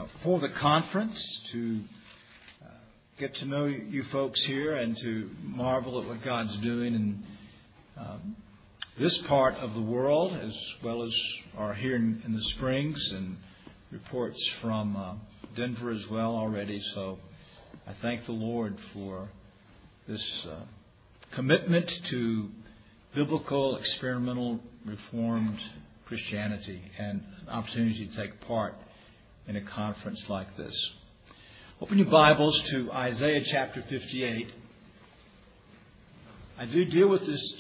for the conference, to get to know you folks here and to marvel at what God's doing in this part of the world, as well as are here in the Springs, and reports from Denver as well already. So I thank the Lord for this commitment to biblical, experimental, reformed Christianity and an opportunity to take part in a conference like this. Open your Bibles to Isaiah chapter 58. I do deal with this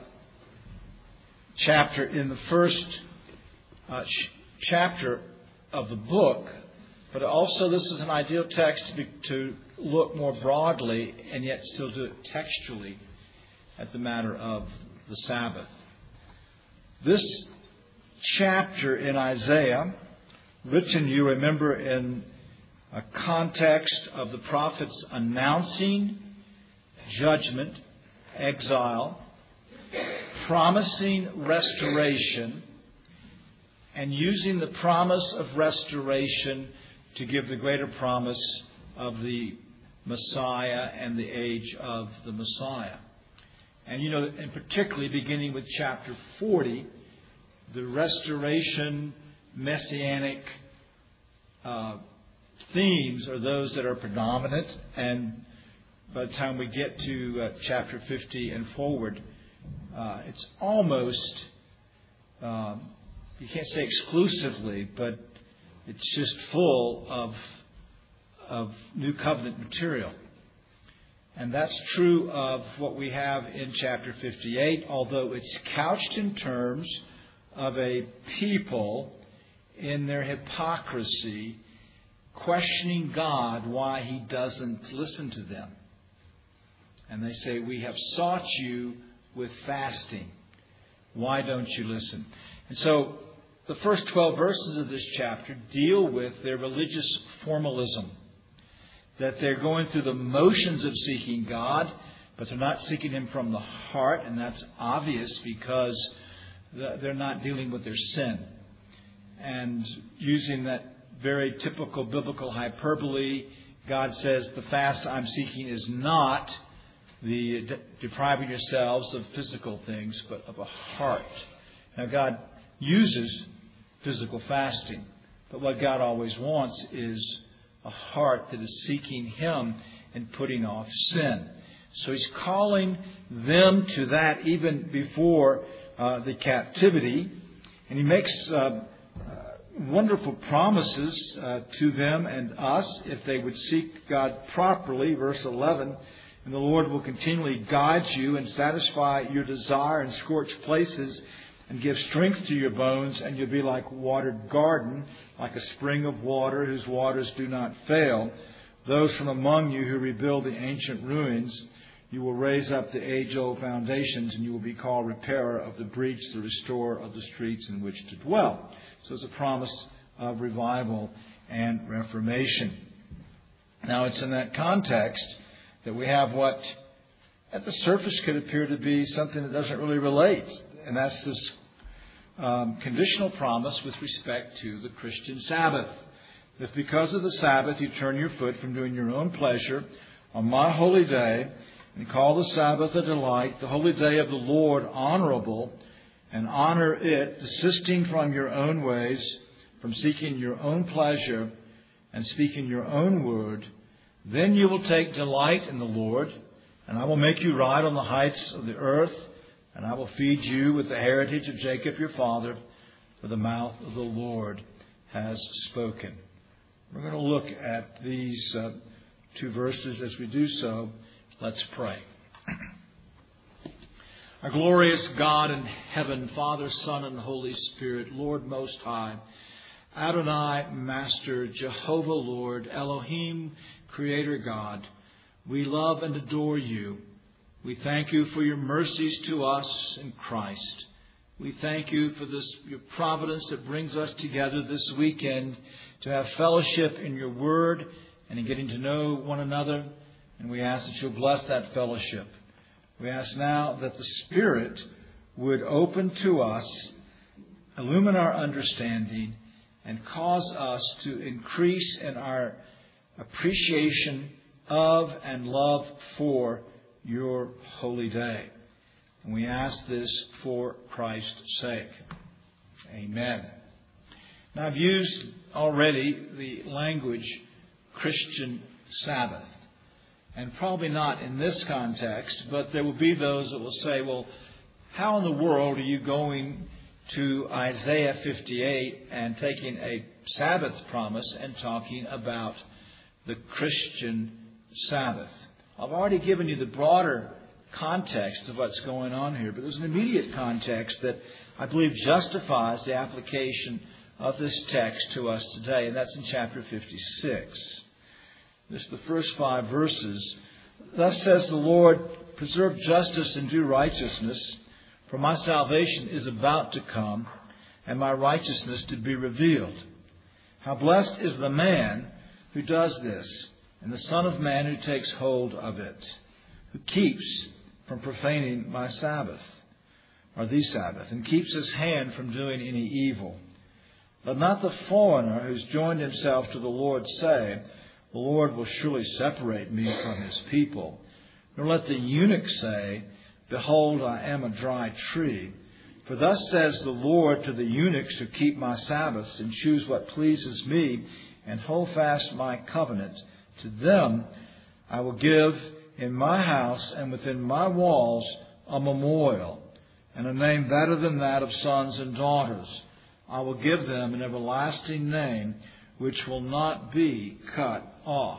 chapter in the first chapter of the book, but also this is an ideal text to look more broadly and yet still do it textually at the matter of the Sabbath. This chapter in Isaiah, written, you remember, in a context of the prophets announcing judgment, exile, promising restoration, and using the promise of restoration to give the greater promise of the Messiah and the age of the Messiah. And and particularly beginning with chapter 40, the restoration, messianic themes are those that are predominant. And by the time we get to chapter 50 and forward, it's almost, you can't say exclusively, but it's just full of New Covenant material. And that's true of what we have in chapter 58, although it's couched in terms of a people in their hypocrisy, questioning God why He doesn't listen to them. And they say, "We have sought you with fasting. Why don't you listen?" And so the first 12 verses of this chapter deal with their religious formalism, that they're going through the motions of seeking God, but they're not seeking Him from the heart, and that's obvious because they're not dealing with their sin. And using that very typical biblical hyperbole, God says, the fast I'm seeking is not the depriving yourselves of physical things, but of a heart. Now, God uses physical fasting, but what God always wants is a heart that is seeking Him and putting off sin. So He's calling them to that even before the captivity. And He makes wonderful promises to them and us if they would seek God properly. Verse 11, "And the Lord will continually guide you and satisfy your desire in scorched places and give strength to your bones, and you'll be like a watered garden, like a spring of water whose waters do not fail. Those from among you who rebuild the ancient ruins, you will raise up the age-old foundations, and you will be called repairer of the breach, the restorer of the streets in which to dwell." So it's a promise of revival and reformation. Now it's in that context that we have what at the surface could appear to be something that doesn't really relate. And that's this conditional promise with respect to the Christian Sabbath. If because of the Sabbath you turn your foot from doing your own pleasure on my holy day, and call the Sabbath a delight, the holy day of the Lord honorable, and honor it, desisting from your own ways, from seeking your own pleasure, and speaking your own word, then you will take delight in the Lord, and I will make you ride on the heights of the earth, and I will feed you with the heritage of Jacob your father, for the mouth of the Lord has spoken. We're going to look at these two verses. As we do so, let's pray. Our glorious God in heaven, Father, Son, and Holy Spirit, Lord Most High, Adonai, Master, Jehovah, Lord, Elohim, Creator God, we love and adore you. We thank you for your mercies to us in Christ. We thank you for your providence that brings us together this weekend to have fellowship in your word and in getting to know one another. And we ask that you'll bless that fellowship. We ask now that the Spirit would open to us, illumine our understanding, and cause us to increase in our appreciation of and love for your holy day. And we ask this for Christ's sake. Amen. Now, I've used already the language Christian Sabbath. And probably not in this context, but there will be those that will say, well, how in the world are you going to Isaiah 58 and taking a Sabbath promise and talking about the Christian Sabbath? I've already given you the broader context of what's going on here, but there's an immediate context that I believe justifies the application of this text to us today, and that's in chapter 56. This is the first 5 verses. Thus says the Lord, preserve justice and do righteousness, for my salvation is about to come, and my righteousness to be revealed. How blessed is the man who does this, and the Son of Man who takes hold of it, who keeps from profaning my Sabbath, or the Sabbath, and keeps his hand from doing any evil. Let not the foreigner who's joined himself to the Lord say, the Lord will surely separate me from his people. Nor let the eunuch say, behold, I am a dry tree. For thus says the Lord to the eunuchs who keep my Sabbaths and choose what pleases me and hold fast my covenant. To them I will give in my house and within my walls a memorial and a name better than that of sons and daughters. I will give them an everlasting name which will not be cut off.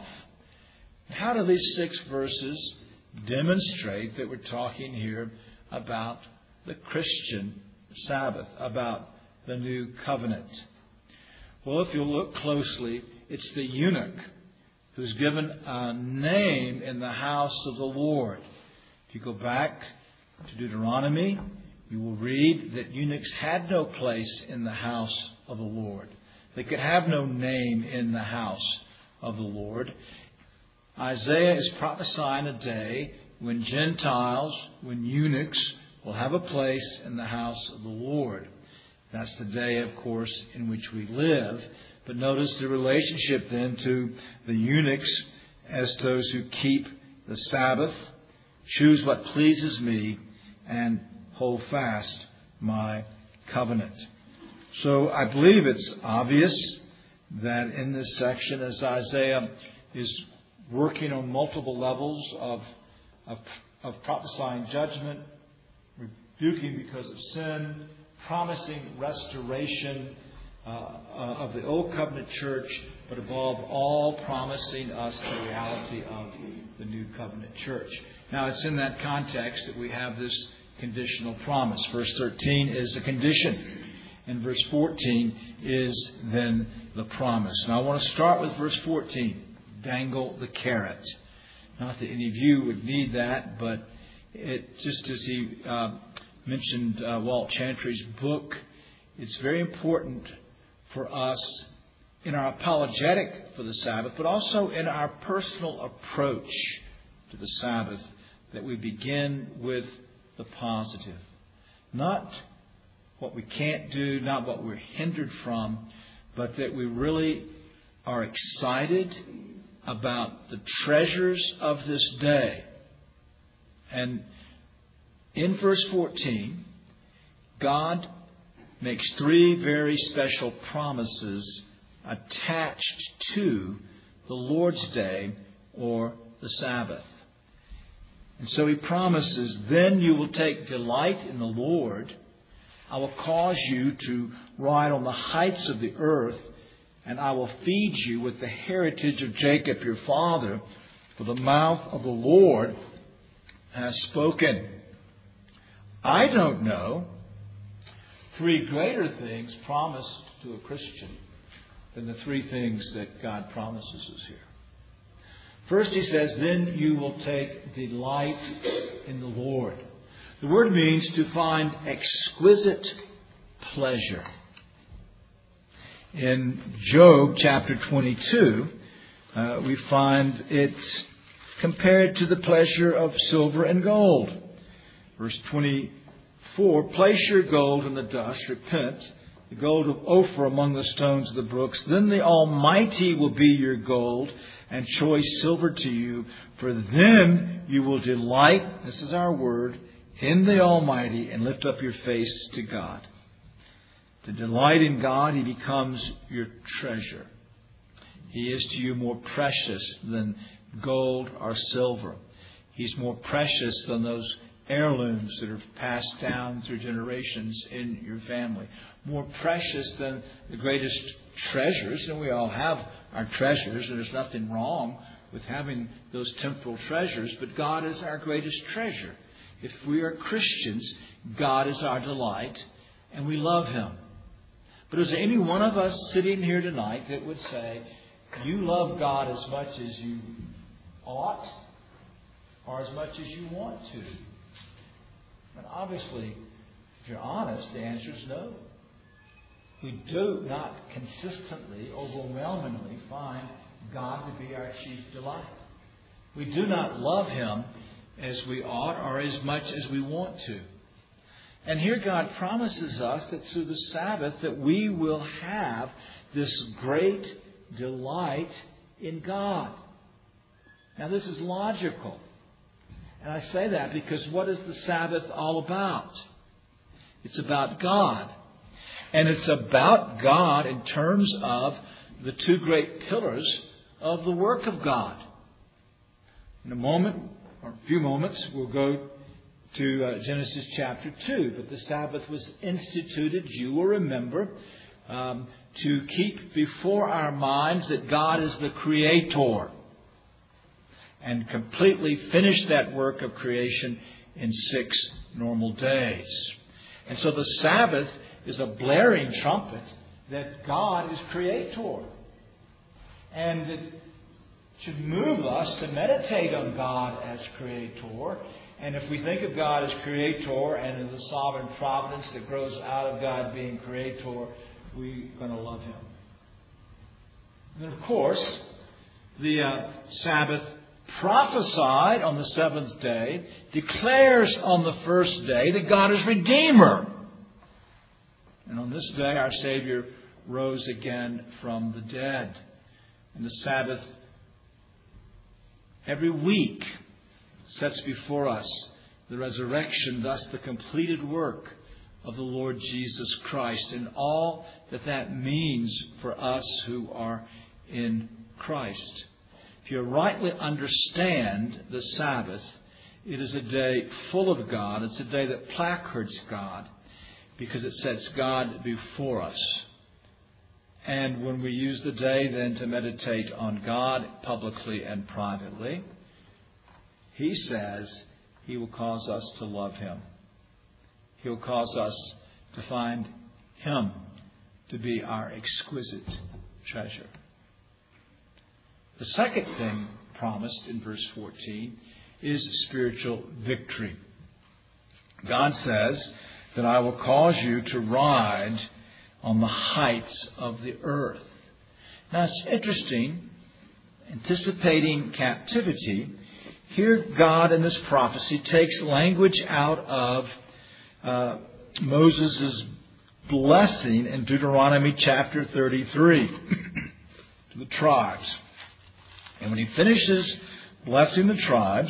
How do these 6 verses demonstrate that we're talking here about the Christian Sabbath, about the new covenant? Well, if you look closely, it's the eunuch who's given a name in the house of the Lord. If you go back to Deuteronomy, you will read that eunuchs had no place in the house of the Lord. They could have no name in the house of the Lord. Isaiah is prophesying a day when Gentiles, when eunuchs, will have a place in the house of the Lord. That's the day, of course, in which we live. But notice the relationship then to the eunuchs as those who keep the Sabbath, choose what pleases me, and hold fast my covenant. So I believe it's obvious that in this section, as Isaiah is working on multiple levels of prophesying judgment, rebuking because of sin, promising restoration of the Old Covenant church, but above all promising us the reality of the New Covenant church. Now it's in that context that we have this conditional promise. Verse 13 is a condition. And verse 14 is then the promise. Now I want to start with verse 14. Dangle the carrot. Not that any of you would need that, but it just as he mentioned Walt Chantry's book, it's very important for us in our apologetic for the Sabbath, but also in our personal approach to the Sabbath, that we begin with the positive. Not what we can't do, not what we're hindered from, but that we really are excited about the treasures of this day. And in verse 14, God makes 3 very special promises attached to the Lord's Day or the Sabbath. And so he promises, then you will take delight in the Lord. I will cause you to ride on the heights of the earth, and I will feed you with the heritage of Jacob your father, for the mouth of the Lord has spoken. I don't know 3 greater things promised to a Christian than the 3 things that God promises us here. First, he says, then you will take delight in the Lord. The word means to find exquisite pleasure. In Job chapter 22, we find it compared to the pleasure of silver and gold. Verse 24, place your gold in the dust, repent, the gold of Ophir among the stones of the brooks. Then the Almighty will be your gold and choice silver to you. For then you will delight, this is our word, in the Almighty and lift up your face to God. To delight in God, He becomes your treasure. He is to you more precious than gold or silver. He's more precious than those heirlooms that are passed down through generations in your family. More precious than the greatest treasures. And we all have our treasures, and there's nothing wrong with having those temporal treasures. But God is our greatest treasure. If we are Christians, God is our delight, and we love Him. But is there any one of us sitting here tonight that would say, you love God as much as you ought or as much as you want to? And obviously, if you're honest, the answer is no. We do not consistently, overwhelmingly find God to be our chief delight. We do not love Him as we ought or as much as we want to. And here God promises us that through the Sabbath that we will have this great delight in God. Now this is logical. And I say that because what is the Sabbath all about? It's about God. And it's about God in terms of the two great pillars of the work of God. In a moment, or a few moments, we'll go to Genesis chapter 2. But the Sabbath was instituted, you will remember, to keep before our minds that God is the Creator. And completely finish that work of creation in 6 normal days. And so the Sabbath is a blaring trumpet that God is Creator. And it should move us to meditate on God as Creator. And if we think of God as Creator and in the sovereign providence that grows out of God being Creator, we're going to love Him. And of course, the Sabbath prophesied on the 7th day, declares on the 1st day that God is Redeemer. And on this day, our Savior rose again from the dead. And the Sabbath, every week, sets before us the resurrection, thus the completed work of the Lord Jesus Christ, and all that that means for us who are in Christ. If you rightly understand the Sabbath, it is a day full of God. It's a day that placards God because it sets God before us. And when we use the day then to meditate on God publicly and privately, He says He will cause us to love Him. He will cause us to find Him to be our exquisite treasure. The second thing promised in verse 14 is spiritual victory. God says that I will cause you to ride on the heights of the earth. Now it's interesting, anticipating captivity, here God in this prophecy takes language out of Moses' blessing in Deuteronomy chapter 33 to the tribes. And when he finishes blessing the tribes,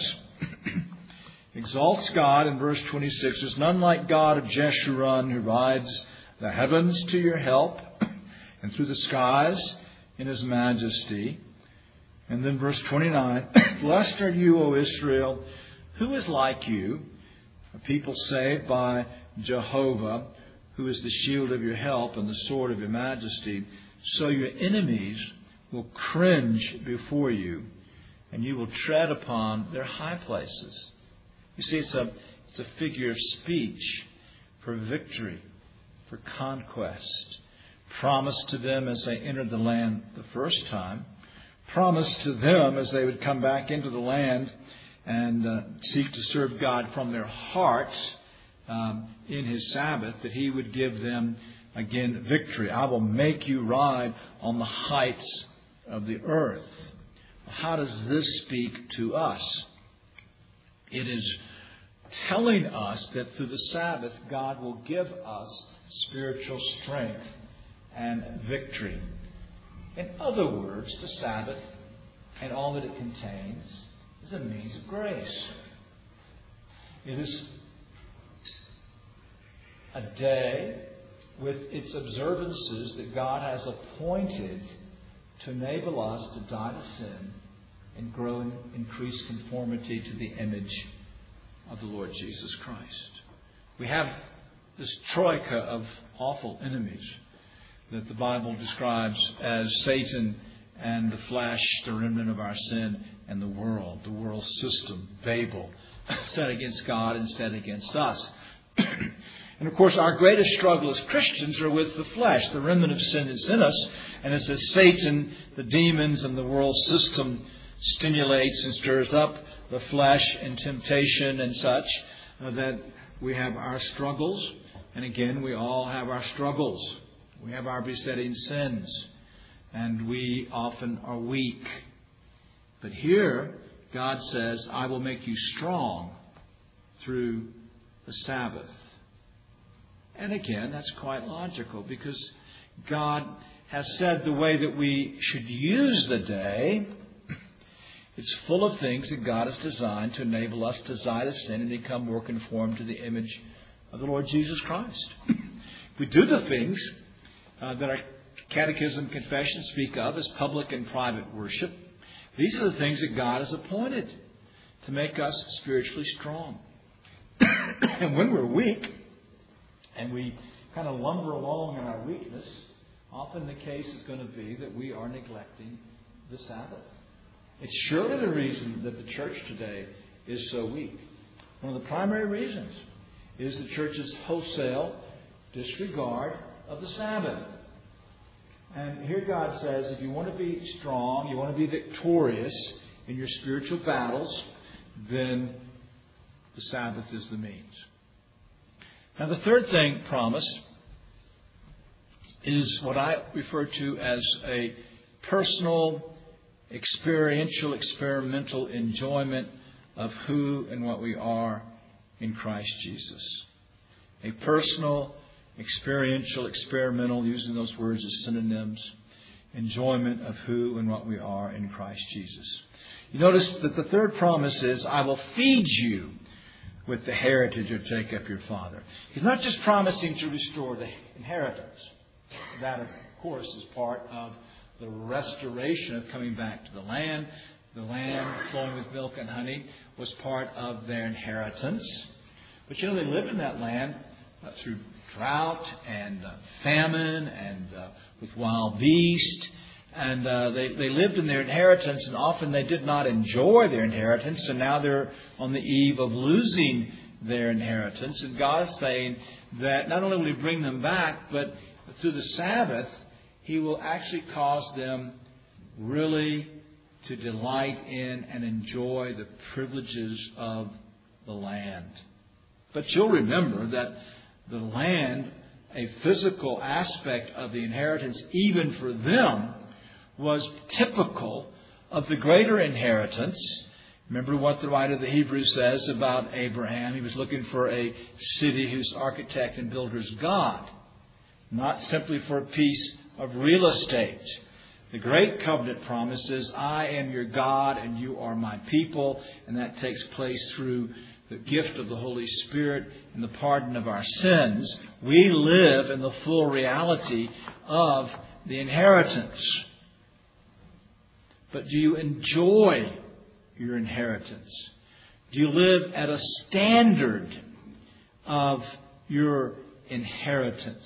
exalts God in verse 26, there's none like God of Jeshurun who rides the heavens to your help and through the skies in His majesty. And then verse 29, blessed are you, O Israel, who is like you, a people saved by Jehovah, who is the shield of your help and the sword of your majesty. So your enemies will cringe before you, and you will tread upon their high places. You see, it's a figure of speech for victory, for conquest. Promised to them as they entered the land the first time. Promised to them as they would come back into the land and seek to serve God from their hearts in His Sabbath, that He would give them again victory. I will make you ride on the heights of the earth. How does this speak to us? It is telling us that through the Sabbath, God will give us spiritual strength, and victory. In other words, the Sabbath and all that it contains is a means of grace. It is a day with its observances that God has appointed to enable us to die to sin and grow in increased conformity to the image of the Lord Jesus Christ. We have this troika of awful enemies that the Bible describes as Satan and the flesh, the remnant of our sin, and the world system, Babel, set against God and set against us. And of course, our greatest struggle as Christians are with the flesh. The remnant of sin is in us. And it's as Satan, the demons, and the world system stimulates and stirs up the flesh and temptation and such, that we have our struggles. And again, we all have our struggles. We have our besetting sins. And we often are weak. But here, God says, I will make you strong through the Sabbath. And again, that's quite logical, because God has said the way that we should use the day, it's full of things that God has designed to enable us to die to sin and become more conformed to the image of the Lord Jesus Christ. If we do the things that our catechism and confession speak of as public and private worship, these are the things that God has appointed to make us spiritually strong. And when we're weak, and we kind of lumber along in our weakness, often the case is going to be that we are neglecting the Sabbath. It's surely the reason that the church today is so weak. One of the primary reasons is the church's wholesale disregard of the Sabbath. And here God says, if you want to be strong, you want to be victorious in your spiritual battles, then the Sabbath is the means. Now, the third thing promised is what I refer to as a personal, experiential, experimental enjoyment of who and what we are in Christ Jesus. A personal, experiential, experimental, using those words as synonyms, enjoyment of who and what we are in Christ Jesus. You notice that the third promise is, I will feed you with the heritage of Jacob your father. He's not just promising to restore the inheritance. That, of course, is part of the restoration of coming back to the land. The land flowing with milk and honey was part of their inheritance. But they lived in that land through drought and famine and with wild beasts. And they lived in their inheritance, and often they did not enjoy their inheritance, and now they're on the eve of losing their inheritance. And God is saying that not only will He bring them back, but through the Sabbath, He will actually cause them really to delight in and enjoy the privileges of the land. But you'll remember that the land, a physical aspect of the inheritance, even for them, was typical of the greater inheritance. Remember what the writer of the Hebrews says about Abraham. He was looking for a city whose architect and builder is God, not simply for a piece of real estate. The great covenant promises, I am your God and you are my people, and that takes place through the gift of the Holy Spirit and the pardon of our sins. We live in the full reality of the inheritance. But do you enjoy your inheritance? Do you live at a standard of your inheritance?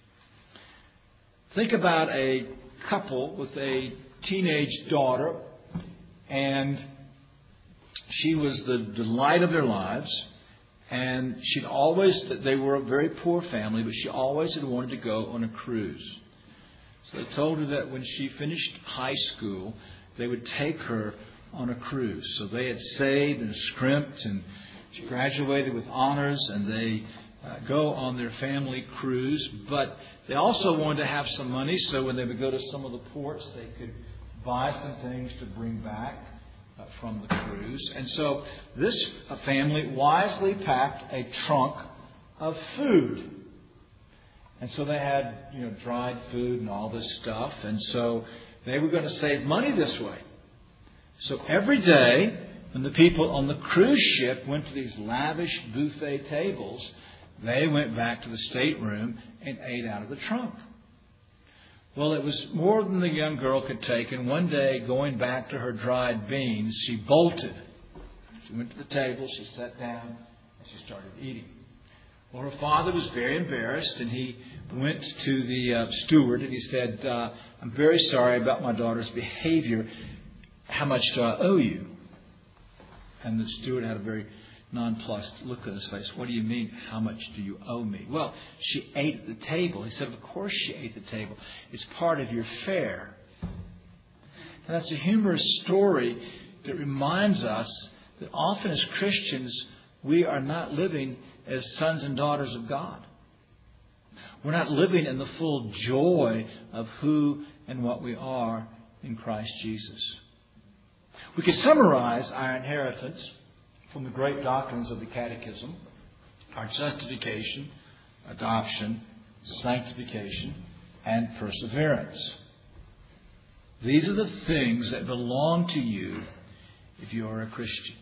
Think about a couple with a teenage daughter, and she was the delight of their lives, and they were a very poor family, but she always had wanted to go on a cruise. So they told her that when she finished high school, they would take her on a cruise. So they had saved and scrimped, and she graduated with honors, and they go on their family cruise. But they also wanted to have some money, so when they would go to some of the ports, they could buy some things to bring back from the cruise. And so this family wisely packed a trunk of food. And so they had, dried food and all this stuff. And so they were going to save money this way. So every day, when the people on the cruise ship went to these lavish buffet tables, they went back to the stateroom and ate out of the trunk. Well, it was more than the young girl could take, and one day, going back to her dried beans, she bolted. She went to the table, she sat down, and she started eating. Well, her father was very embarrassed, and he went to the steward, and he said, I'm very sorry about my daughter's behavior. How much do I owe you? And the steward had a very nonplussed look on his face. What do you mean, how much do you owe me? Well, she ate at the table. He said, of course she ate at the table. It's part of your fare. And that's a humorous story that reminds us that often as Christians, we are not living as sons and daughters of God. We're not living in the full joy of who and what we are in Christ Jesus. We could summarize our inheritance from the great doctrines of the Catechism: our justification, adoption, sanctification, and perseverance. These are the things that belong to you if you are a Christian.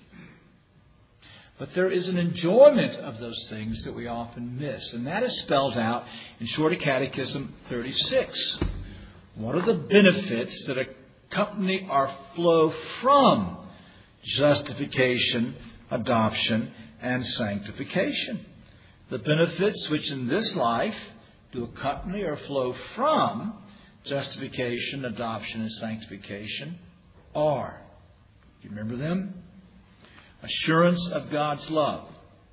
But there is an enjoyment of those things that we often miss, and that is spelled out in Shorter Catechism 36. What are the benefits that accompany or flow from justification, adoption, and sanctification? The benefits which in this life do accompany or flow from justification, adoption, and sanctification are, do you remember them? Assurance of God's love,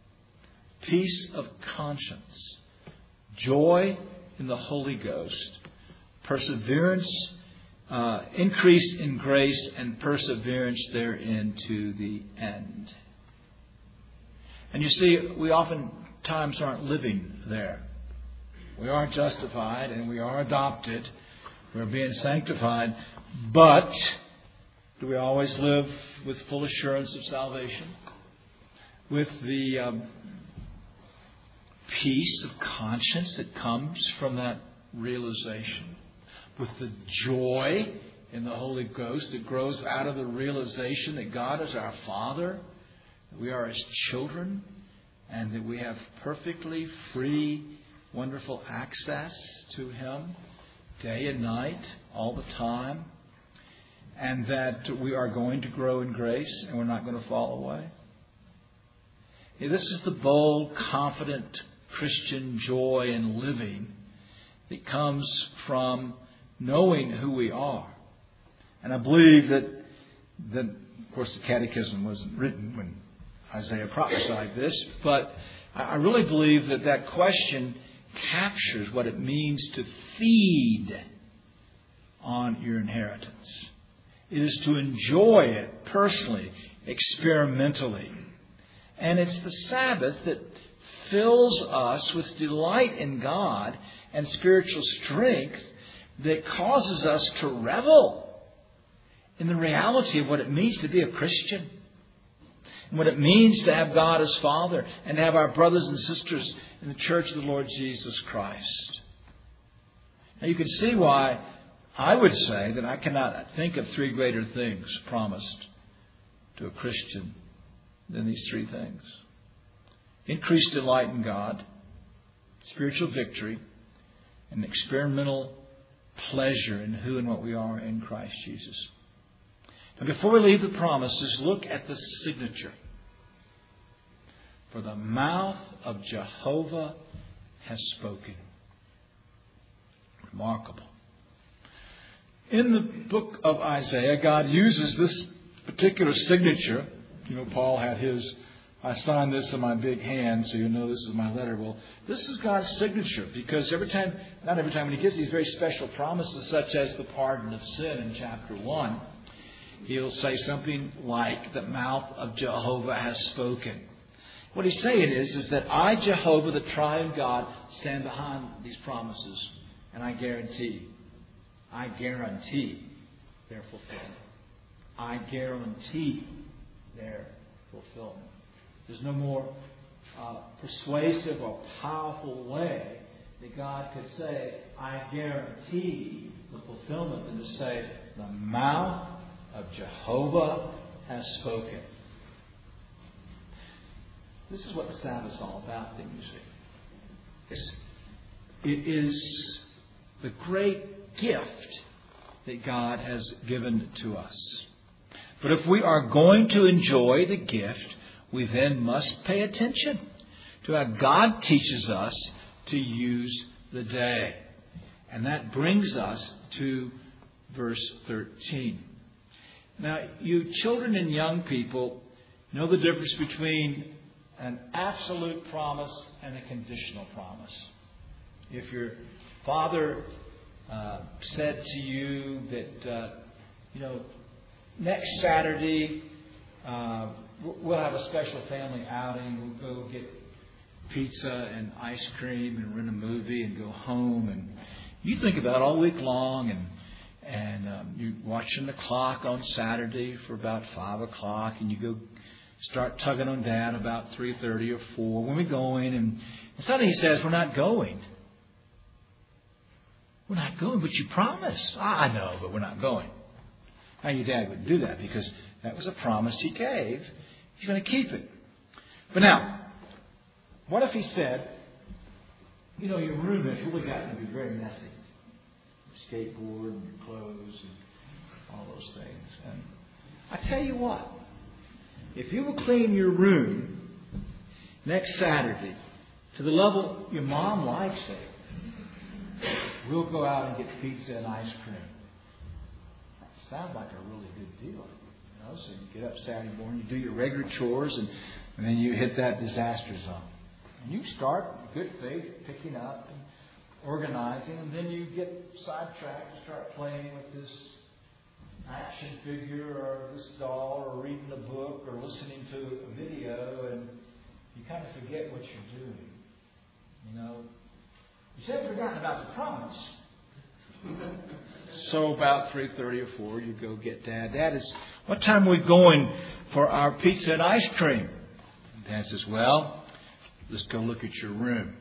peace of conscience, joy in the Holy Ghost, perseverance, increase in grace, and perseverance therein to the end. And you see, we oftentimes aren't living there. We are justified and we are adopted. We're being sanctified. But do we always live with full assurance of salvation? With the peace of conscience that comes from that realization? With the joy in the Holy Ghost that grows out of the realization that God is our Father, that we are His children, and that we have perfectly free, wonderful access to Him day and night, all the time, and that we are going to grow in grace and we're not going to fall away? This is the bold, confident Christian joy in living that comes from knowing who we are. And I believe that of course, the Catechism wasn't written when Isaiah prophesied this, but I really believe that question captures what it means to feed on your inheritance. It is to enjoy it personally, experimentally. And it's the Sabbath that fills us with delight in God and spiritual strength that causes us to revel in the reality of what it means to be a Christian, and what it means to have God as Father and to have our brothers and sisters in the Church of the Lord Jesus Christ. Now you can see why I would say that I cannot think of three greater things promised to a Christian than these three things: increased delight in God, spiritual victory, and experimental pleasure in who and what we are in Christ Jesus. Now, before we leave the promises, look at the signature. For the mouth of Jehovah has spoken. Remarkable. In the book of Isaiah, God uses this particular signature. Paul had his, I signed this in my big hand, so you know this is my letter. Well, this is God's signature, because not every time, when He gives these very special promises, such as the pardon of sin in chapter 1, He'll say something like, the mouth of Jehovah has spoken. What He's saying is that I, Jehovah, the triune God, stand behind these promises, and I guarantee their fulfillment. I guarantee their fulfillment. There's no more persuasive or powerful way that God could say, I guarantee the fulfillment, than to say, the mouth of Jehovah has spoken. This is what the Sabbath is all about, then, you see. It is the great gift that God has given to us. But if we are going to enjoy the gift, we then must pay attention to how God teaches us to use the day. And that brings us to verse 13. Now, you children and young people know the difference between an absolute promise and a conditional promise. If your father said to you that, next Saturday we'll have a special family outing. We'll go get pizza and ice cream and rent a movie and go home. And you think about it all week long, and you're watching the clock on Saturday for about 5 o'clock, and you go start tugging on Dad about 3:30 or 4. When we going? And suddenly he says, we're not going. We're not going, but you promised. I know, but we're not going. Now, your dad wouldn't do that because that was a promise he gave. He's going to keep it. But now, what if he said, your room has really gotten to be very messy. Your skateboard and your clothes and all those things. And I tell you what, if you will clean your room next Saturday to the level your mom likes it, we'll go out and get pizza and ice cream. That sounds like a really good deal. So you get up Saturday morning, you do your regular chores, and then you hit that disaster zone. And you start, good faith, picking up and organizing, and then you get sidetracked and start playing with this action figure or this doll or reading a book or listening to a video, and you kind of forget what you're doing. You said forgotten about the promise. So about 3:30 or 4, you go get Dad. Dad, what time are we going for our pizza and ice cream? And Dad says, well, let's go look at your room.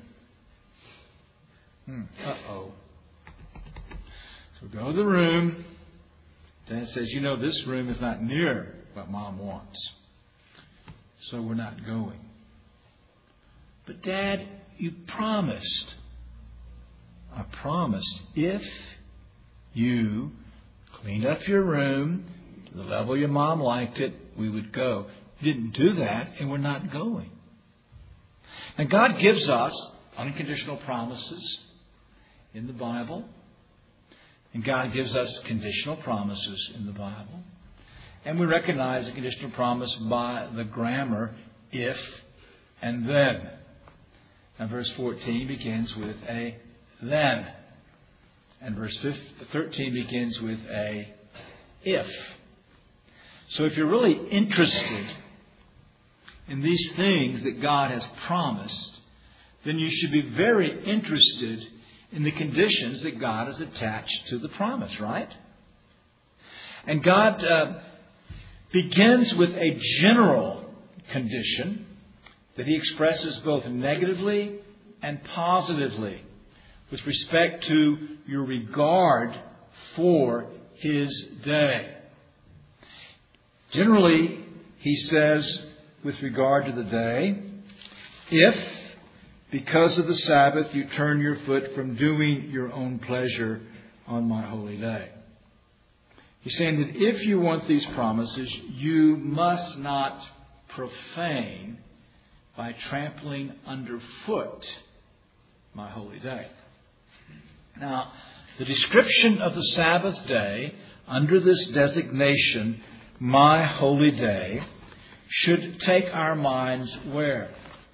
Uh-oh. So we go to the room. Dad says, this room is not near what Mom wants. So we're not going. But Dad, you promised. I promised if you cleaned up your room to the level your mom liked it, we would go. You didn't do that, and we're not going. And God gives us unconditional promises in the Bible. And God gives us conditional promises in the Bible. And we recognize a conditional promise by the grammar if and then. And verse 14 begins with a then. And verse 13 begins with a if. So if you're really interested in these things that God has promised, then you should be very interested in the conditions that God has attached to the promise, right? And God begins with a general condition that He expresses both negatively and positively with respect to your regard for His day. Generally, He says with regard to the day, if because of the Sabbath you turn your foot from doing your own pleasure on my holy day. He's saying that if you want these promises, you must not profane by trampling underfoot my holy day. Now, the description of the Sabbath day under this designation, my holy day, should take our minds where?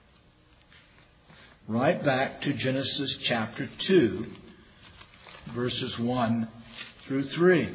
Right back to Genesis chapter 2, verses 1 through 3.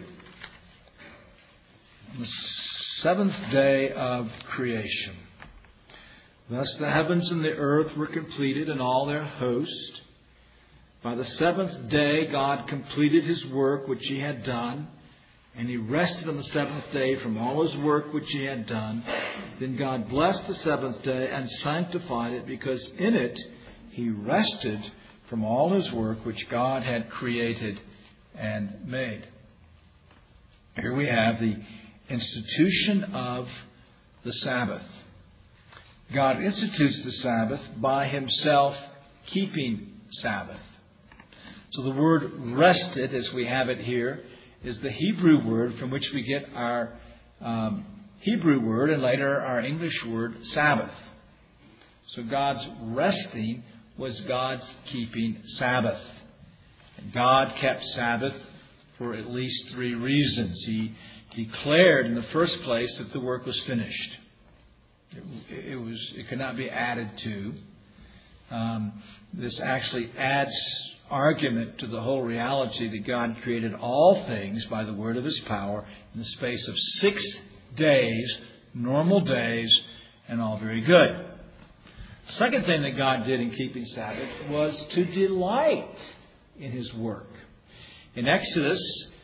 The seventh day of creation. Thus the heavens and the earth were completed and all their host. By the seventh day God completed His work which He had done, and He rested on the seventh day from all His work which He had done. Then God blessed the seventh day and sanctified it, because in it He rested from all his work which God had created and made. Here we have the institution of the Sabbath. God institutes the Sabbath by himself keeping Sabbath. So the word rested, as we have it here, is the Hebrew word from which we get our Hebrew word and later our English word Sabbath. So God's resting was God's keeping Sabbath. And God kept Sabbath for at least 3 reasons. He declared in the first place that the work was finished. It could not be added to. This actually adds argument to the whole reality that God created all things by the word of his power in the space of 6 days, normal days, and all very good. The second thing that God did in keeping Sabbath was to delight in his work. In Exodus,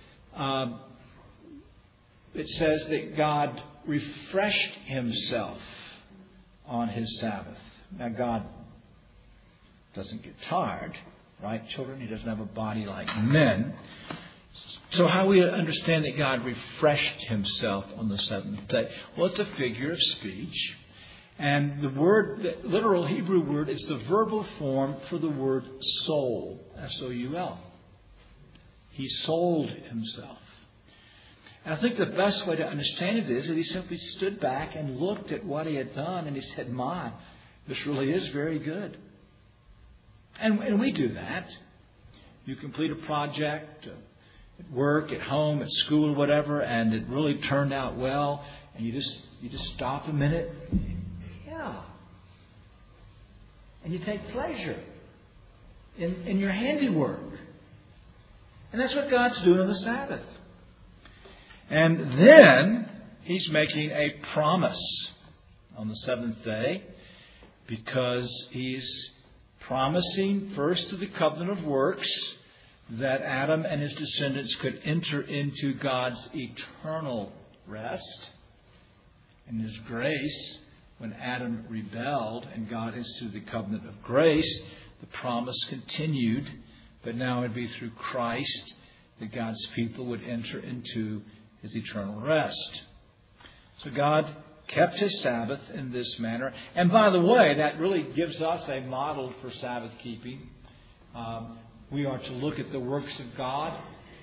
it says that God refreshed himself on his Sabbath. Now, God doesn't get tired, right, children? He doesn't have a body like men. So how we understand that God refreshed himself on the seventh day? Well, it's a figure of speech. And the literal Hebrew word is the verbal form for the word soul, S-O-U-L. He sold himself. And I think the best way to understand it is that he simply stood back and looked at what he had done and he said, my, this really is very good. And we do that. You complete a project at work, at home, at school, whatever, and it really turned out well, and you just stop a minute. Yeah. And you take pleasure in your handiwork. And that's what God's doing on the Sabbath. And then he's making a promise on the seventh day because he's promising first to the covenant of works that Adam and his descendants could enter into God's eternal rest. In his grace, when Adam rebelled and God instituted the covenant of grace, the promise continued, but now it would be through Christ that God's people would enter into his eternal rest. So God kept his Sabbath in this manner. And by the way, that really gives us a model for Sabbath keeping. We are to look at the works of God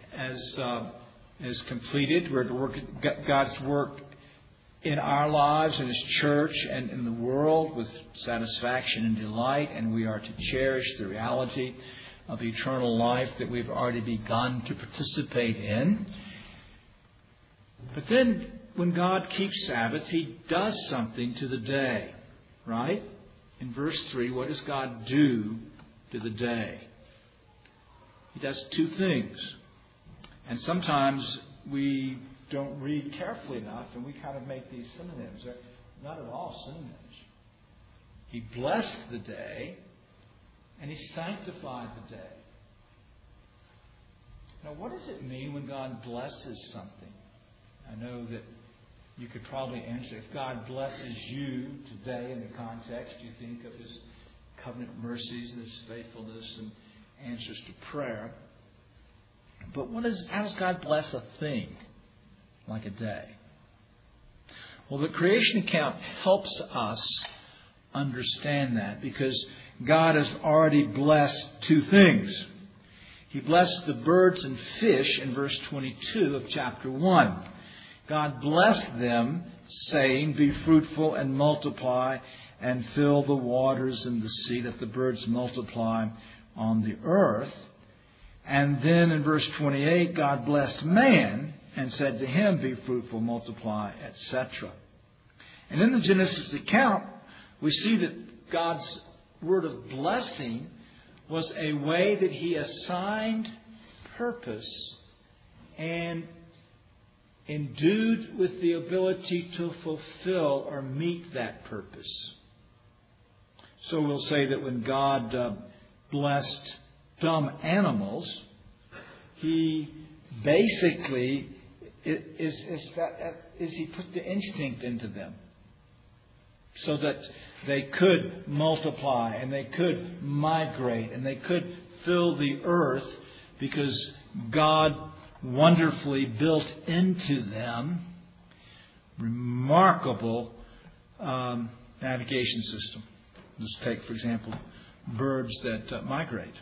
as completed. We're to work at God's work in our lives, in his church, and in the world with satisfaction and delight. And we are to cherish the reality of the eternal life that we've already begun to participate in. But then, when God keeps Sabbath, he does something to the day, right? In verse 3, what does God do to the day? He does 2 things. And sometimes we don't read carefully enough and we kind of make these synonyms. They're not at all synonyms. He blessed the day and he sanctified the day. Now, what does it mean when God blesses something? I know that you could probably answer, if God blesses you today in the context, you think of his covenant mercies and his faithfulness and answers to prayer. But how does God bless a thing like a day? Well, the creation account helps us understand that because God has already blessed 2 things. He blessed the birds and fish in verse 22 of chapter 1. God blessed them, saying, be fruitful and multiply and fill the waters and the sea, that the birds multiply on the earth. And then in verse 28, God blessed man and said to him, be fruitful, multiply, etc. And in the Genesis account, we see that God's word of blessing was a way that he assigned purpose and endued with the ability to fulfill or meet that purpose. So we'll say that when God blessed dumb animals, he basically he put the instinct into them. so that they could multiply and they could migrate and they could fill the earth, because God wonderfully built into them remarkable navigation system. Let's take, for example, birds that migrate.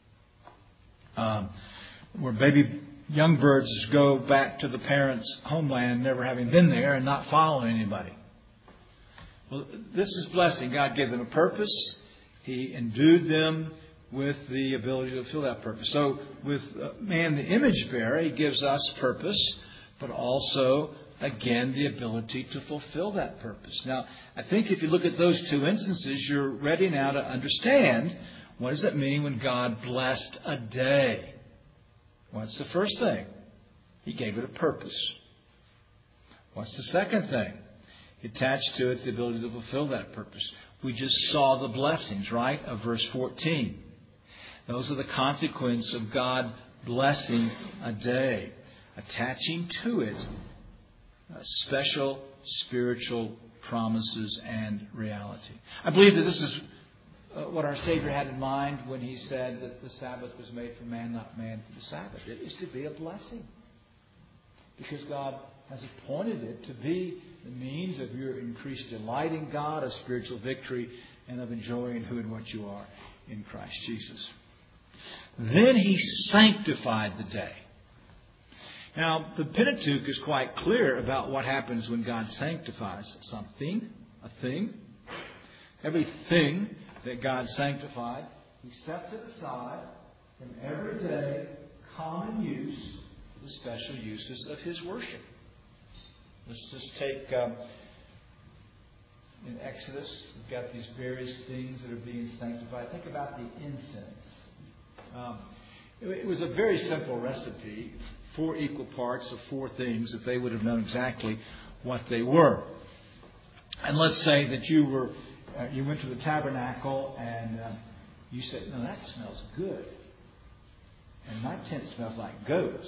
Where young birds go back to the parents' homeland, never having been there and not following anybody. Well, this is blessing. God gave them a purpose. He endued them with the ability to fulfill that purpose. So with man, the image bearer, He gives us purpose, but also, again, the ability to fulfill that purpose. Now, I think if you look at those two instances, you're ready now to understand, what does it mean when God blessed a day? What's the first thing? He gave it a purpose. What's the second thing? He attached to it the ability to fulfill that purpose. We just saw the blessings, right, of verse 14. Those are the consequence of God blessing a day, attaching to it special spiritual promises and reality. I believe that this is what our Savior had in mind when He said that the Sabbath was made for man, not man for the Sabbath. It is to be a blessing, because God has appointed it to be the means of your increased delight in God, of spiritual victory, and of enjoying who and what you are in Christ Jesus. Then He sanctified the day. Now, the Pentateuch is quite clear about what happens when God sanctifies something, a thing. Everything that God sanctified, He sets it aside from everyday common use, the special uses of His worship. Let's just take, in Exodus, we've got these various things that are being sanctified. Think about the incense. It was a very simple recipe, 4 equal parts of 4 things, if they would have known exactly what they were. And let's say that you went to the tabernacle and you said, "No, that smells good. And my tent smells like goats.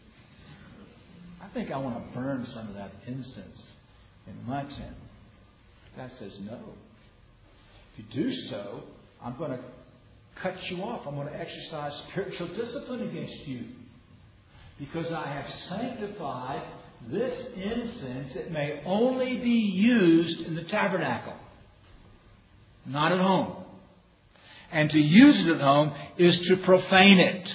I think I want to burn some of that incense in my tent." God says, "No. If you do so, I'm going to cut you off. I'm going to exercise spiritual discipline against you. Because I have sanctified this incense, it may only be used in the tabernacle, not at home. And to use it at home is to profane it."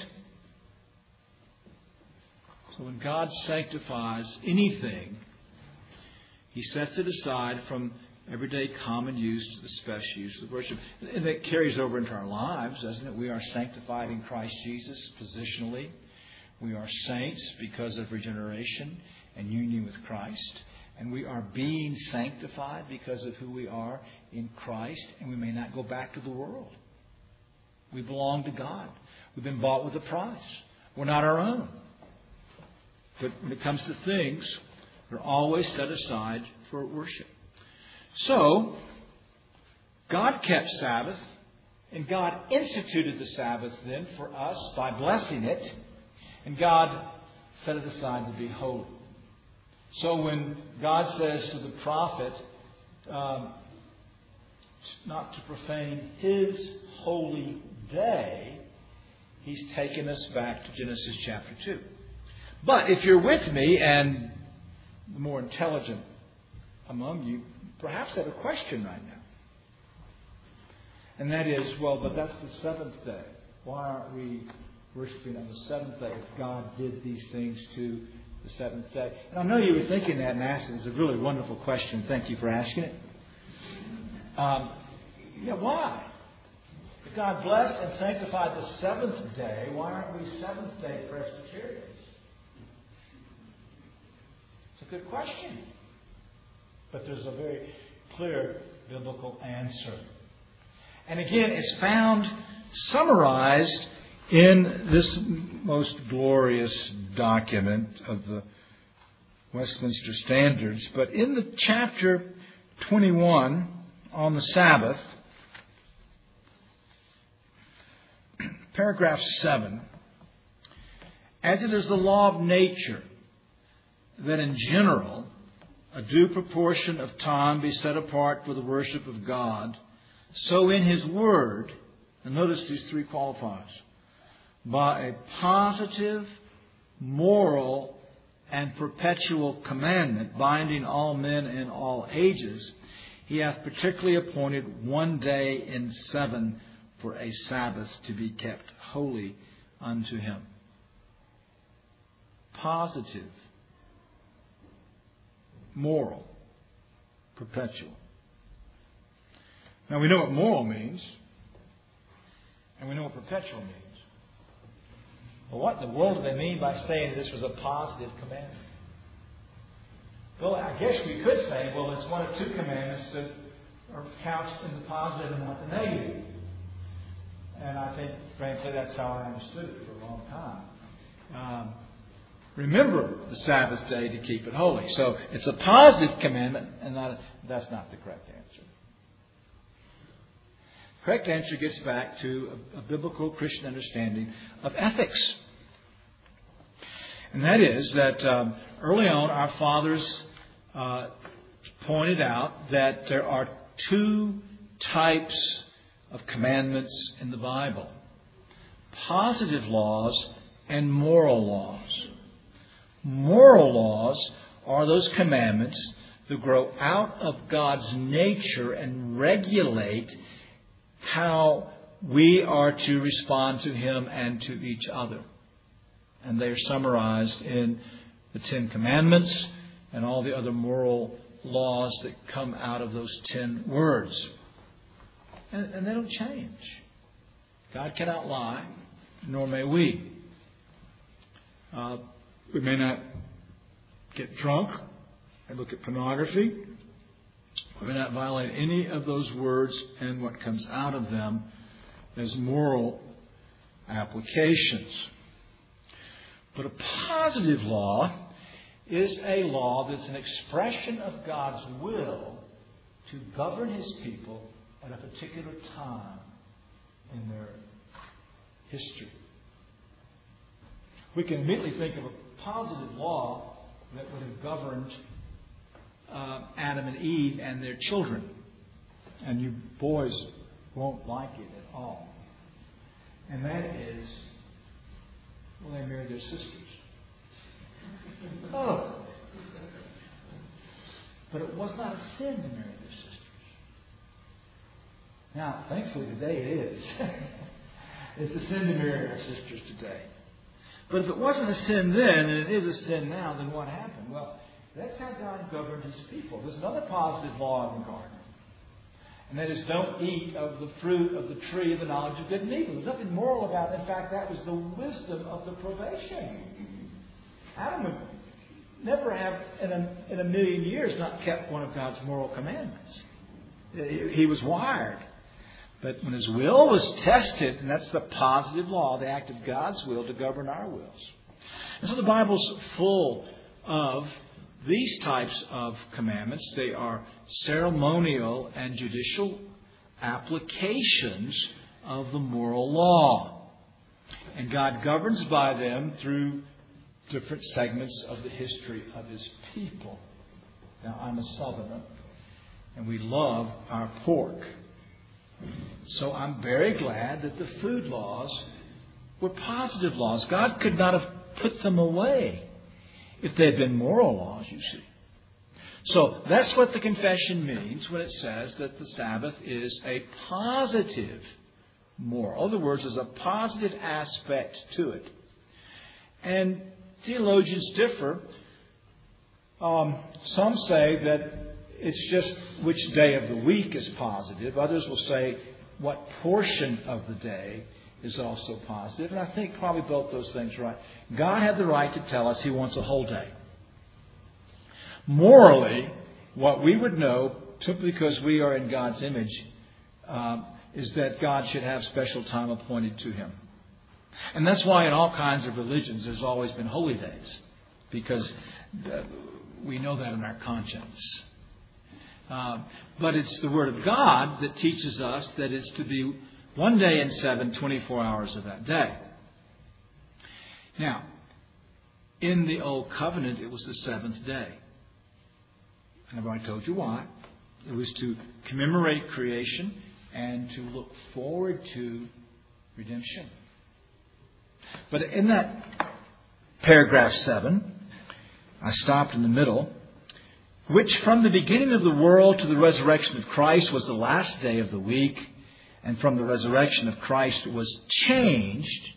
So when God sanctifies anything, He sets it aside from everyday common use to the special use of worship. And that carries over into our lives, doesn't it? We are sanctified in Christ Jesus positionally. We are saints because of regeneration and union with Christ. And we are being sanctified because of who we are in Christ. And we may not go back to the world. We belong to God. We've been bought with a price. We're not our own. But when it comes to things, they're always set aside for worship. So, God kept Sabbath, and God instituted the Sabbath then for us by blessing it, and God set it aside to be holy. So when God says to the prophet not to profane His holy day, He's taken us back to Genesis chapter 2. But if you're with me, and the more intelligent among you perhaps have a question right now. And that is, well, but that's the seventh day. Why aren't we worshiping on the seventh day if God did these things to the seventh day? And I know you were thinking that and asking. It's a really wonderful question. Thank you for asking it. Why? If God blessed and sanctified the seventh day, why aren't we seventh day Presbyterians? It's a good question. But there's a very clear biblical answer. And again, it's found summarized in this most glorious document of the Westminster Standards. But in the chapter 21 on the Sabbath, paragraph 7, as it is the law of nature that in general a due proportion of time be set apart for the worship of God, so in His Word, and notice these three qualifiers, by a positive, moral, and perpetual commandment, binding all men in all ages, He hath particularly appointed one day in 7 for a Sabbath to be kept holy unto Him. Positive, moral, perpetual. Now we know what moral means, and we know what perpetual means. Well, what in the world do they mean by saying this was a positive commandment? Well, I guess we could say, well, it's one of two commandments that are couched in the positive and not the negative. And I think, frankly, that's how I understood it for a long time. Remember the Sabbath day to keep it holy. So it's a positive commandment, and that's not the correct answer. The correct answer gets back to a biblical Christian understanding of ethics. And that is that early on our fathers pointed out that there are two types of commandments in the Bible: positive laws and moral laws. Moral laws are those commandments that grow out of God's nature and regulate how we are to respond to Him and to each other. And they are summarized in the 10 Commandments and all the other moral laws that come out of those 10 words. And they don't change. God cannot lie, nor may we. We may not get drunk and look at pornography. We may not violate any of those words and what comes out of them as moral applications. But a positive law is a law that's an expression of God's will to govern His people at a particular time in their history. We can immediately think of a positive law that would have governed Adam and Eve and their children. And you boys won't like it at all. And that is, well, they married their sisters. Oh. But it was not a sin to marry their sisters. Now, thankfully today it is. It's a sin to marry our sisters today. But if it wasn't a sin then, and it is a sin now, then what happened? Well, that's how God governed His people. There's another positive law in the garden. And that is, don't eat of the fruit of the tree of the knowledge of good and evil. There's nothing moral about it. In fact, that was the wisdom of the probation. Adam would never have, in a million years, not kept one of God's moral commandments. He was wired. But when his will was tested, and that's the positive law, the act of God's will to govern our wills. And so the Bible's full of these types of commandments. They are ceremonial and judicial applications of the moral law. And God governs by them through different segments of the history of His people. Now, I'm a Southerner, and we love our pork. So I'm very glad that the food laws were positive laws. God could not have put them away if they had been moral laws, you see. So that's what the confession means when it says that the Sabbath is a positive moral. In other words, there's a positive aspect to it. And theologians differ. Some say that it's just which day of the week is positive. Others will say what portion of the day is also positive. And I think probably both those things are right. God had the right to tell us He wants a whole day. Morally, what we would know, simply because we are in God's image, is that God should have special time appointed to Him. And that's why in all kinds of religions there's always been holy days. Because we know that in our conscience. But it's the Word of God that teaches us that it's to be one day in 7, 24 hours of that day. Now, in the Old Covenant, it was the 7th day. And I've already told you why. It was to commemorate creation and to look forward to redemption. But in that paragraph 7, I stopped in the middle, which from the beginning of the world to the resurrection of Christ was the last day of the week, and from the resurrection of Christ was changed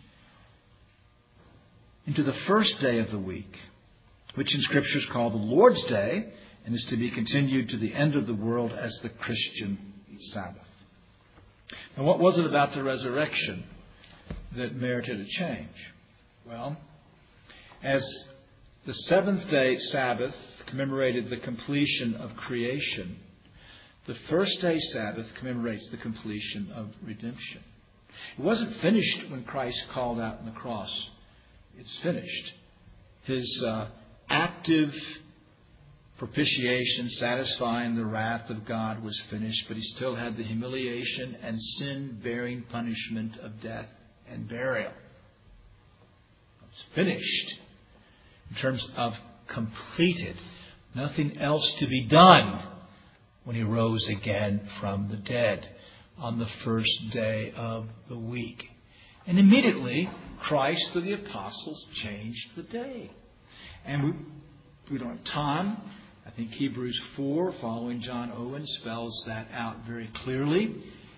into the first day of the week, which in Scripture is called the Lord's Day, and is to be continued to the end of the world as the Christian Sabbath. And what was it about the resurrection that merited a change? Well, as the seventh-day Sabbath commemorated the completion of creation, the first-day Sabbath commemorates the completion of redemption. It wasn't finished when Christ called out on the cross. It's finished. His active propitiation, satisfying the wrath of God, was finished, but he still had the humiliation and sin-bearing punishment of death and burial. It's finished in terms of completed. Nothing else to be done when he rose again from the dead on the first day of the week. And immediately, Christ, through the apostles, changed the day. And we don't have time. I think Hebrews 4, following John Owen, spells that out very clearly.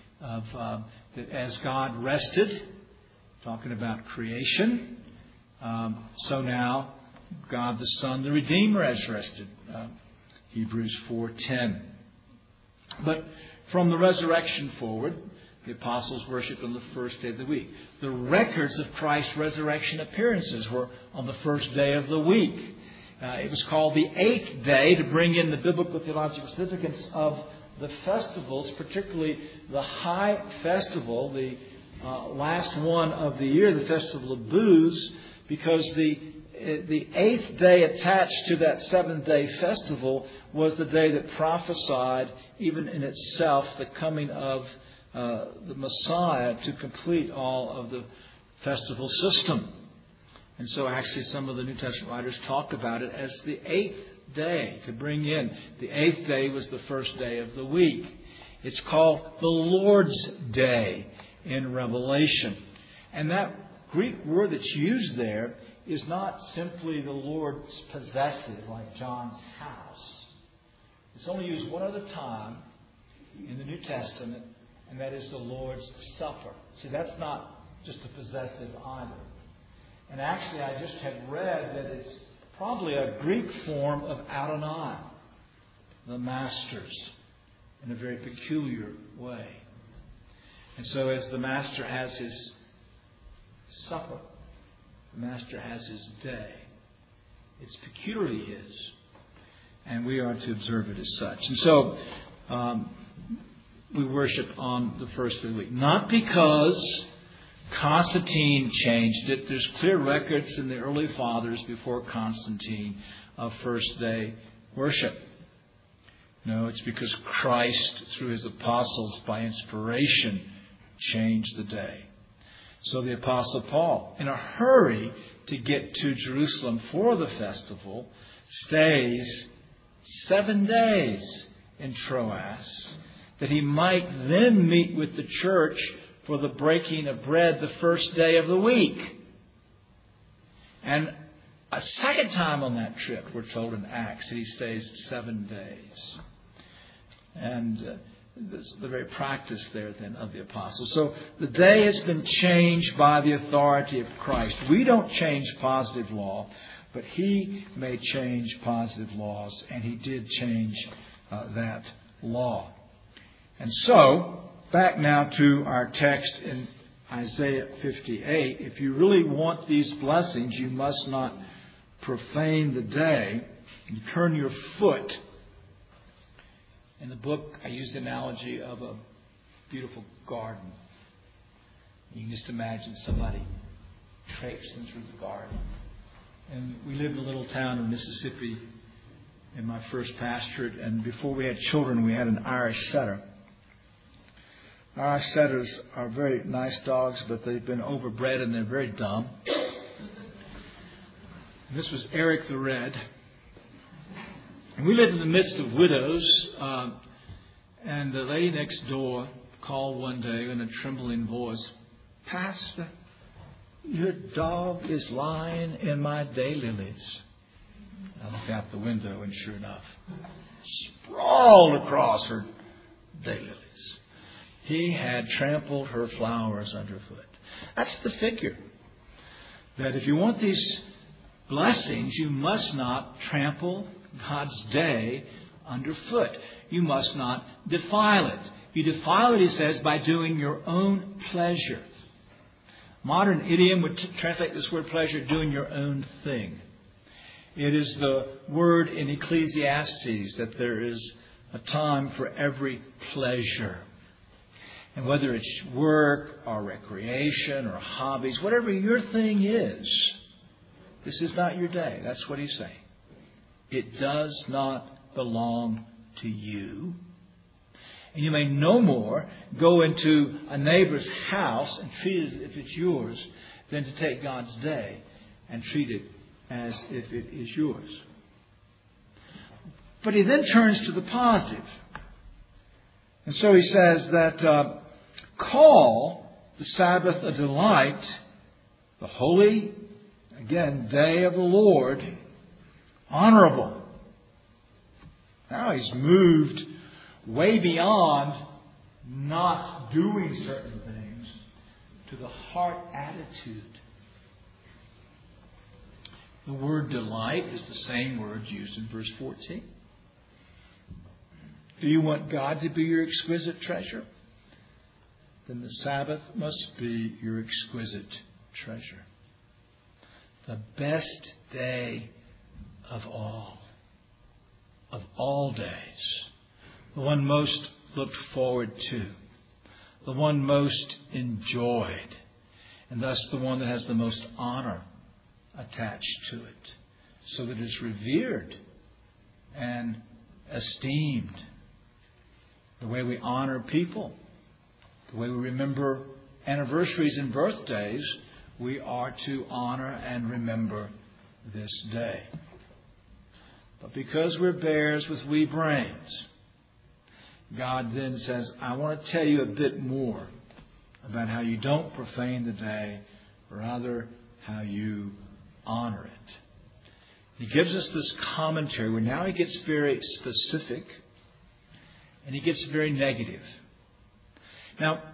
That as God rested, talking about creation, so now God the Son, the Redeemer, has rested. Hebrews 4:10. But from the resurrection forward, the apostles worshipped on the first day of the week. The records of Christ's resurrection appearances were on the first day of the week. It was called the eighth day to bring in the biblical theological significance of the festivals, particularly the high festival, the last one of the year, the festival of booths, because the eighth day attached to that seventh-day festival was the day that prophesied, even in itself, the coming of the Messiah to complete all of the festival system. And so actually some of the New Testament writers talk about it as the eighth day to bring in. The eighth day was the first day of the week. It's called the Lord's Day in Revelation. And that Greek word that's used there is not simply the Lord's possessive, like John's house. It's only used one other time in the New Testament, and that is the Lord's Supper. See, that's not just a possessive either. And actually, I just had read that it's probably a Greek form of Adonai, the masters, in a very peculiar way. And so as the master has his supper, the master has his day. It's peculiarly his. And we are to observe it as such. And so we worship on the first of the week. Not because Constantine changed it. There's clear records in the early fathers before Constantine of first day worship. No, it's because Christ, through his apostles, by inspiration, changed the day. So the Apostle Paul, in a hurry to get to Jerusalem for the festival, stays 7 days in Troas, that he might then meet with the church for the breaking of bread the first day of the week. And a second time on that trip, we're told in Acts, that he stays 7 days. And this is the very practice there then of the apostles. So the day has been changed by the authority of Christ. We don't change positive law, but he may change positive laws, and he did change that law. And so, back now to our text in Isaiah 58. If you really want these blessings, you must not profane the day and turn your foot. In the book, I use the analogy of a beautiful garden. You can just imagine somebody traipsing through the garden. And we lived in a little town in Mississippi in my first pastorate, and before we had children, we had an Irish setter. Irish setters are very nice dogs, but they've been overbred and they're very dumb. And this was Eric the Red. And we lived in the midst of widows, and the lady next door called one day in a trembling voice, "Pastor, your dog is lying in my daylilies." I looked out the window, and sure enough, sprawled across her daylilies. He had trampled her flowers underfoot. That's the figure. That if you want these blessings, you must not trample God's day underfoot. You must not defile it. You defile it, he says, by doing your own pleasure. Modern idiom would translate this word pleasure, doing your own thing. It is the word in Ecclesiastes that there is a time for every pleasure. And whether it's work or recreation or hobbies, whatever your thing is, this is not your day. That's what he's saying. It does not belong to you. And you may no more go into a neighbor's house and treat it as if it's yours than to take God's day and treat it as if it is yours. But he then turns to the positive. And so he says that call the Sabbath a delight, the holy, again, day of the Lord, honorable. Now he's moved way beyond not doing certain things to the heart attitude. The word delight is the same word used in verse 14. Do you want God to be your exquisite treasure? Then the Sabbath must be your exquisite treasure. The best day of all days. The one most looked forward to. The one most enjoyed. And thus the one that has the most honor attached to it. So that it's revered and esteemed. The way we honor people. The way we remember anniversaries and birthdays. We are to honor and remember this day. But because we're bears with wee brains, God then says, I want to tell you a bit more about how you don't profane the day, rather how you honor it. He gives us this commentary where now he gets very specific and he gets very negative. Now,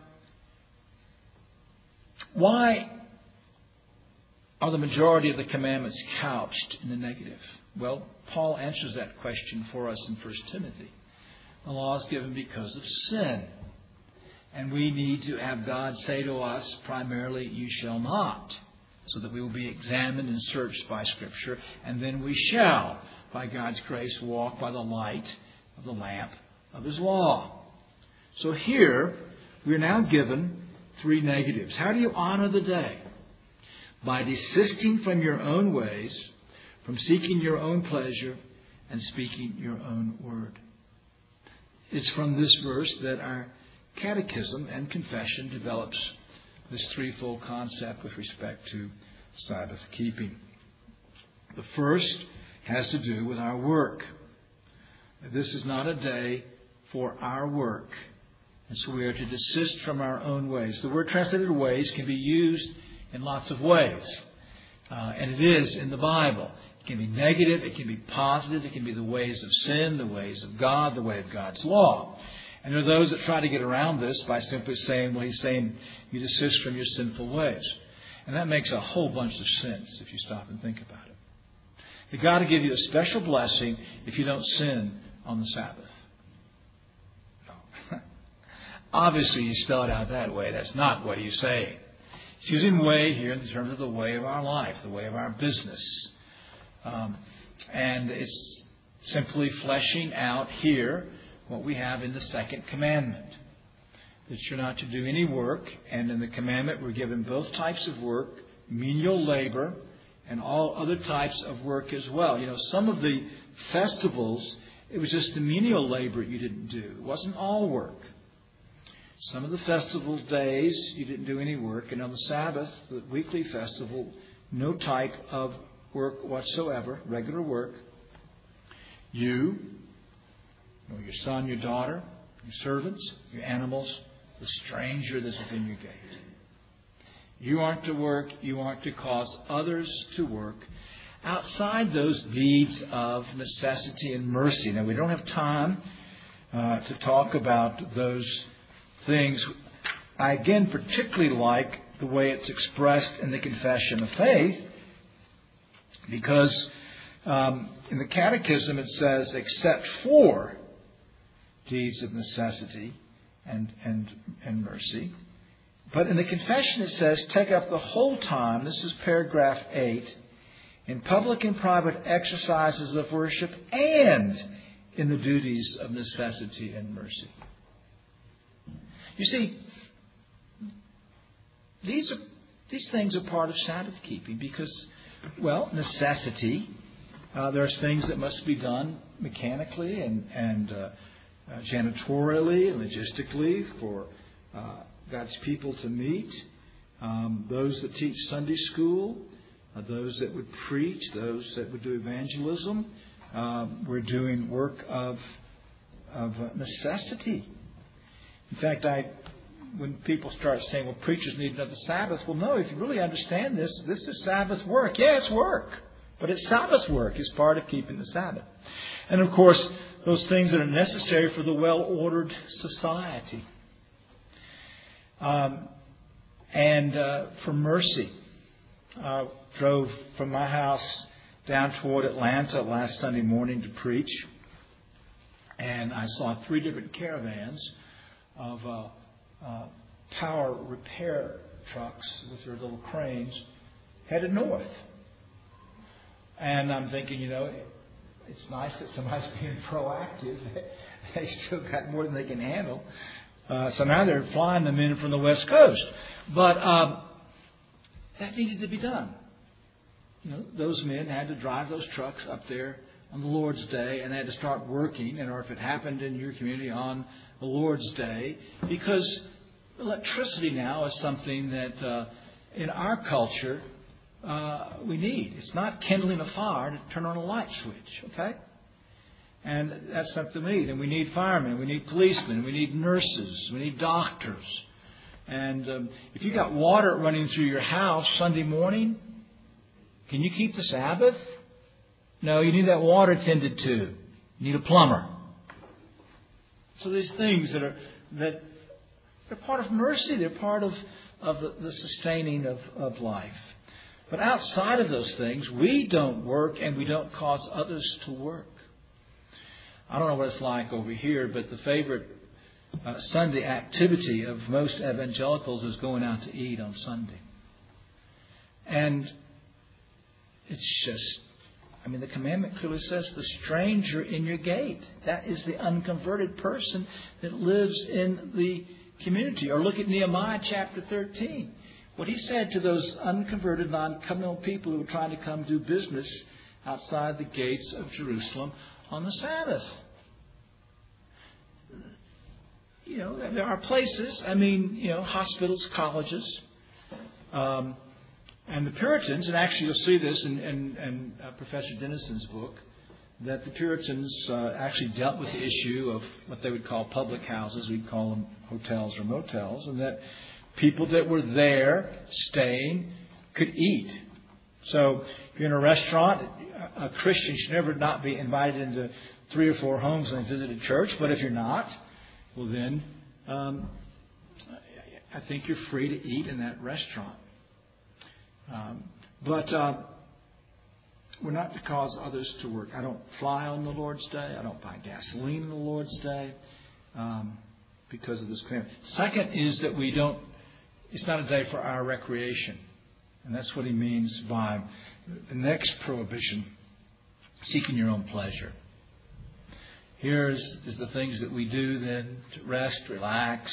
why are the majority of the commandments couched in the negative? Well, Paul answers that question for us in 1 Timothy. The law is given because of sin. And we need to have God say to us, primarily, you shall not. So that we will be examined and searched by Scripture. And then we shall, by God's grace, walk by the light of the lamp of His law. So here, we are now given 3 negatives. How do you honor the day? By desisting from your own ways, from seeking your own pleasure, and speaking your own word. It's from this verse that our catechism and confession develops this threefold concept with respect to Sabbath keeping. The first has to do with our work. This is not a day for our work. And so we are to desist from our own ways. The word translated ways can be used in lots of ways. And it is in the Bible. It can be negative, it can be positive, it can be the ways of sin, the ways of God, the way of God's law. And there are those that try to get around this by simply saying, well, he's saying you desist from your sinful ways. And that makes a whole bunch of sense if you stop and think about it. That God will give you a special blessing if you don't sin on the Sabbath. No. Obviously, you spell it out that way. That's not what he's saying. He's using way here in terms of the way of our life, the way of our business. And it's simply fleshing out here what we have in the second commandment. That you're not to do any work. And in the commandment, we're given both types of work, menial labor, and all other types of work as well. You know, some of the festivals, it was just the menial labor you didn't do. It wasn't all work. Some of the festival days, you didn't do any work. And on the Sabbath, the weekly festival, no type of work whatsoever, regular work. You, your son, your daughter, your servants, your animals, the stranger that's within your gate. You aren't to work. You aren't to cause others to work outside those deeds of necessity and mercy. Now, we don't have time to talk about those things. I again particularly like the way it's expressed in the Confession of Faith, because in the Catechism it says, except for deeds of necessity and mercy. But in the Confession it says, take up the whole time, this is paragraph 8, in public and private exercises of worship and in the duties of necessity and mercy. You see, these things are part of Sabbath keeping because, well, necessity. There's things that must be done mechanically and janitorially and logistically for God's people to meet. Those that teach Sunday school, those that would preach, those that would do evangelism. We're doing work of necessity. In fact, when people start saying, well, preachers need another Sabbath, well, no, if you really understand this is Sabbath work. Yeah, it's work, but it's Sabbath work. It's part of keeping the Sabbath. And, of course, those things that are necessary for the well-ordered society. And for mercy. I drove from my house down toward Atlanta last Sunday morning to preach. And I saw 3 different caravans of power repair trucks with their little cranes headed north. And I'm thinking, it's nice that somebody's being proactive. They still got more than they can handle. So now they're flying them in from the West Coast. But that needed to be done. Those men had to drive those trucks up there on the Lord's Day, and they had to start working, or if it happened in your community on the Lord's Day, because electricity now is something that in our culture we need. It's not kindling a fire to turn on a light switch, okay? And that's something we need. And we need firemen, we need policemen, we need nurses, we need doctors. And if you got water running through your house Sunday morning, can you keep the Sabbath? No, you need that water tended to. You need a plumber. So these things that they're part of mercy. They're part of the sustaining of life. But outside of those things, we don't work and we don't cause others to work. I don't know what it's like over here, but the favorite Sunday activity of most evangelicals is going out to eat on Sunday. And it's just, the commandment clearly says the stranger in your gate. That is the unconverted person that lives in the community. Or look at Nehemiah chapter 13. What he said to those unconverted, non-covenantal people who were trying to come do business outside the gates of Jerusalem on the Sabbath. There are places, hospitals, colleges, and the Puritans, and actually you'll see this in Professor Dennison's book, that the Puritans actually dealt with the issue of what they would call public houses. We'd call them hotels or motels, and that people that were there staying could eat. So if you're in a restaurant, a Christian should never not be invited into 3 or 4 homes and visit a church. But if you're not, well then, I think you're free to eat in that restaurant. But we're not to cause others to work. I don't fly on the Lord's Day. I don't buy gasoline on the Lord's Day because of this commandment. Second is that it's not a day for our recreation. And that's what he means by the next prohibition, seeking your own pleasure. Here is the things that we do then to rest, relax.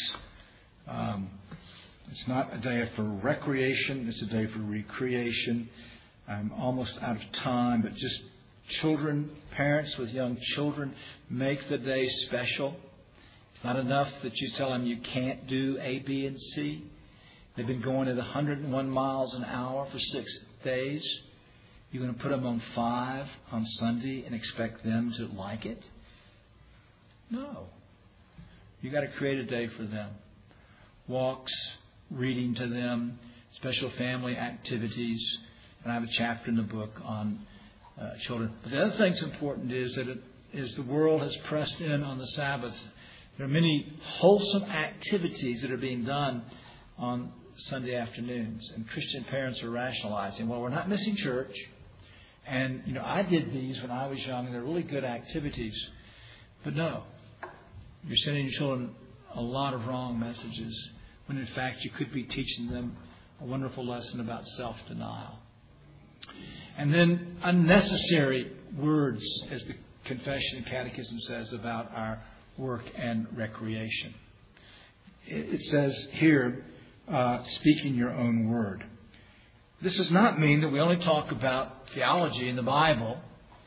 It's not a day for recreation. It's a day for recreation. I'm almost out of time, but just children, parents with young children, make the day special. It's not enough that you tell them you can't do A, B, and C. They've been going at 101 miles an hour for 6 days. You're going to put them on 5 on Sunday and expect them to like it? No. You got to create a day for them. Walks, reading to them, special family activities. And I have a chapter in the book on children. But the other thing that's important is that the world has pressed in on the Sabbath. There are many wholesome activities that are being done on Sunday afternoons. And Christian parents are rationalizing, well, we're not missing church. And, I did these when I was young. They're really good activities. But no, you're sending your children a lot of wrong messages when, in fact, you could be teaching them a wonderful lesson about self-denial. And then unnecessary words, as the Confession and Catechism says, about our work and recreation. It says here, speaking your own word. This does not mean that we only talk about theology in the Bible.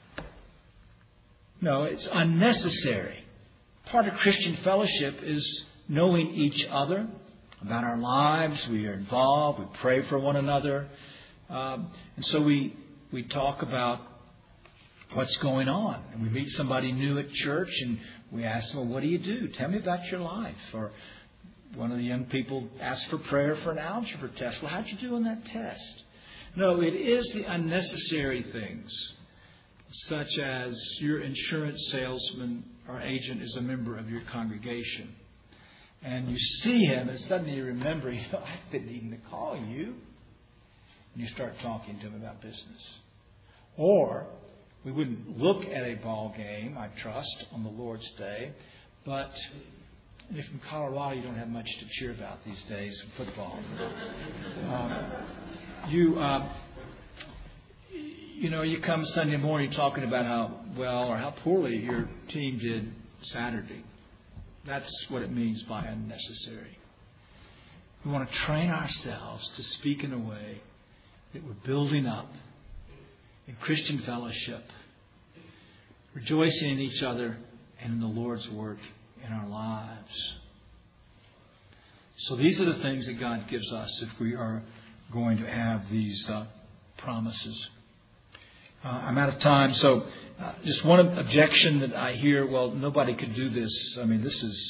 No, it's unnecessary. Part of Christian fellowship is knowing each other, about our lives. We are involved. We pray for one another. And so we talk about what's going on. And we meet somebody new at church and we ask them, well, what do you do? Tell me about your life. Or one of the young people asked for prayer for an algebra test. Well, how'd you do on that test? No, it is the unnecessary things, such as your insurance salesman or agent is a member of your congregation. And you see him and suddenly you remember, I've been needing to call you. And you start talking to him about business. Or we wouldn't look at a ball game, I trust, on the Lord's Day. But if in Colorado you don't have much to cheer about these days in football. You come Sunday morning talking about how well or how poorly your team did Saturday. That's what it means by unnecessary. We want to train ourselves to speak in a way that we're building up in Christian fellowship, rejoicing in each other and in the Lord's work in our lives. So these are the things that God gives us if we are going to have these promises. I'm out of time, so just one objection that I hear, well, nobody could do this. I mean,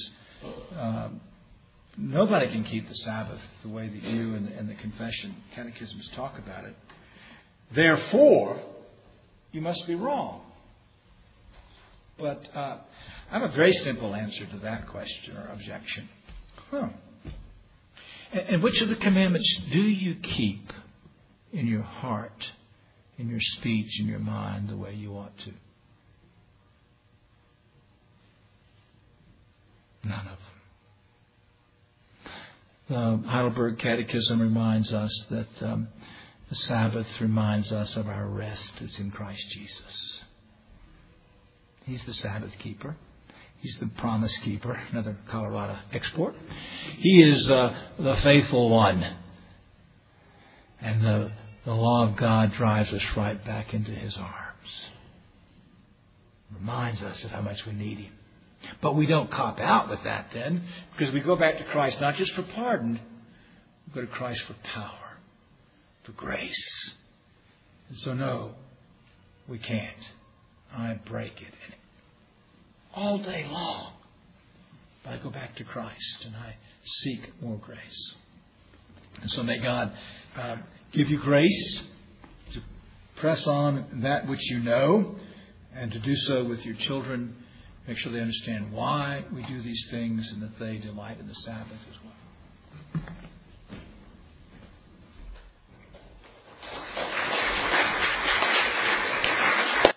nobody can keep the Sabbath the way that you and the Confession Catechisms talk about it. Therefore, you must be wrong. But I have a very simple answer to that question or objection. And which of the commandments do you keep in your heart, in your speech, in your mind, the way you ought to? None of them. The Heidelberg Catechism reminds us that the Sabbath reminds us of our rest that's in Christ Jesus. He's the Sabbath keeper. He's the promise keeper, another Colorado export. He is the faithful one. And the law of God drives us right back into His arms. Reminds us of how much we need Him. But we don't cop out with that then, because we go back to Christ not just for pardon, we go to Christ for power, for grace. And so no, we can't. I break it. And all day long, but I go back to Christ and I seek more grace. And so may God give you grace to press on that which you know and to do so with your children. Make sure they understand why we do these things and that they delight in the Sabbath as well.